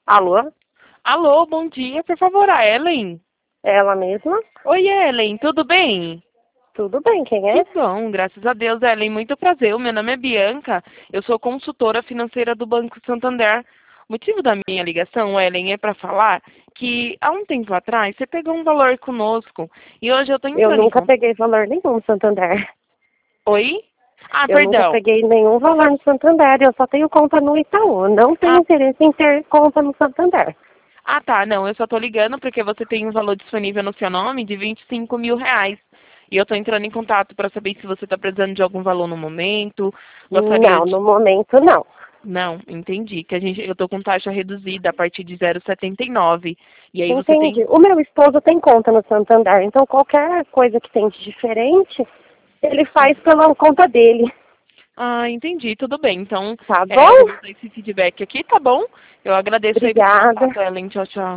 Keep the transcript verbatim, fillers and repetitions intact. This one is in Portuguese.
Alô? Alô, bom dia, por favor, a Ellen? Ela mesma? Oi, Ellen, tudo bem? Tudo bem, quem Que é? bom, graças a Deus, Ellen, muito prazer. O meu nome é Bianca, eu sou consultora financeira do Banco Santander. O motivo da minha ligação, Ellen, é para falar que há um tempo atrás você pegou um valor conosco e hoje eu estou Eu entrando em nunca contato. peguei valor nenhum no Santander. Oi? Ah, Eu nunca perdão. peguei nenhum valor no Santander. Eu só tenho conta no Itaú. Não tenho Ah, interesse em ter conta no Santander. ah, tá, não, eu só estou ligando porque você tem um valor disponível no seu nome de vinte e cinco mil reais. E eu estou entrando em contato para saber se você está precisando de algum valor no momento. Gostaria Não, de. no momento não. Não, entendi. Que a gente, eu estou com taxa reduzida a partir de zero vírgula setenta e nove. E aí você tem. Entendi. O meu esposo tem conta no Santander, então qualquer coisa que tem de diferente, ele faz pela conta dele. Ah, entendi, tudo bem. Então, Tá é, eu vou bom? dar esse feedback aqui, tá bom? Eu agradeço aí pelo Obrigada. contato, Ellen. Tchau, tchau.